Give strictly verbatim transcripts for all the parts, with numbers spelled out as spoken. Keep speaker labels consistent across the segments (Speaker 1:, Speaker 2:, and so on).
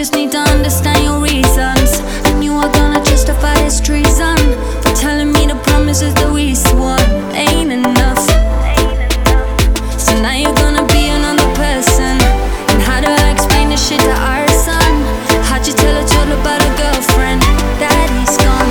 Speaker 1: just need to understand your reasons, and you are gonna justify his treason for telling me the promises that we swore ain't enough. So now you're gonna be another person. And how do I explain this shit to our son? How'd you tell a total about a girlfriend that he's gone?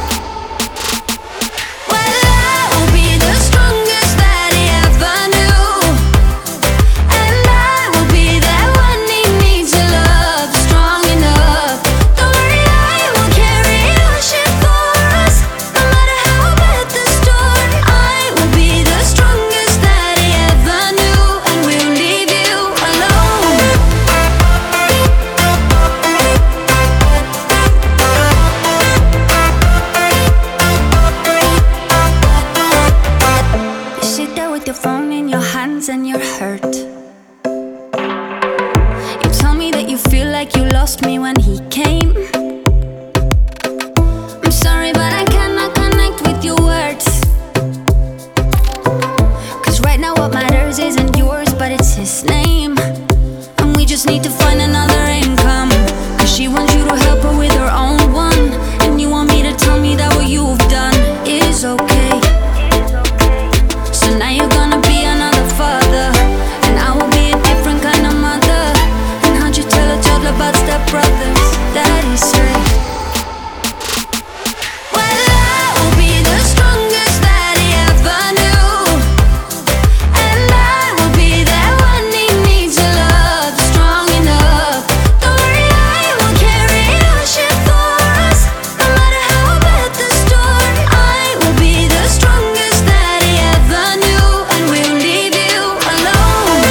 Speaker 1: Your phone in your hands and you're hurt. You tell me that you feel like you lost me when he came. I'm sorry, but I cannot connect with your words. Cause right now what matters isn't yours, but it's his name. And we just need to find another income. Cause she wants you to help her with her own one. And you want me to tell me that what you've done is okay. So now you're gonna be another father, and I will be a different kind of mother. And how'd you tell a toddler about step brothers that he's straight? Well, I will be the strongest that he ever knew, and I will be that one he needs to love, strong enough. Don't worry, I will carry your shit for us, no matter how bad the storm. I will be the strongest that he ever knew, and we'll leave you alone.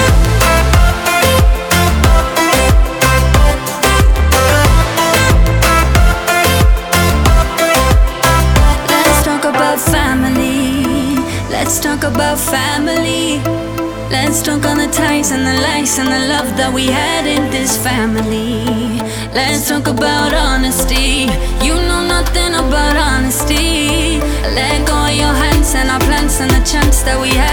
Speaker 1: Let's talk about family. Let's talk about family. Let's talk on the ties and the lies and the love that we had in this family. Let's talk about honesty. You know nothing about honesty. Let go of your hands and our plans and the chance that we had.